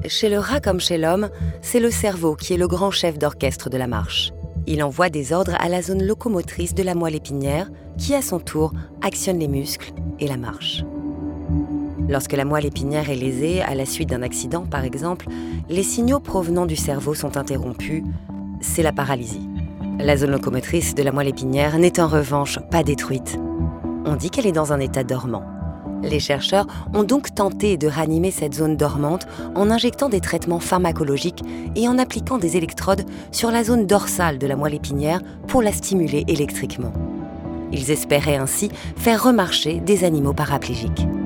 Chez le rat comme chez l'homme, c'est le cerveau qui est le grand chef d'orchestre de la marche. Il envoie des ordres à la zone locomotrice de la moelle épinière qui, à son tour, actionne les muscles et la marche. Lorsque la moelle épinière est lésée, à la suite d'un accident par exemple, les signaux provenant du cerveau sont interrompus. C'est la paralysie. La zone locomotrice de la moelle épinière n'est en revanche pas détruite. On dit qu'elle est dans un état dormant. Les chercheurs ont donc tenté de ranimer cette zone dormante en injectant des traitements pharmacologiques et en appliquant des électrodes sur la zone dorsale de la moelle épinière pour la stimuler électriquement. Ils espéraient ainsi faire remarcher des animaux paraplégiques.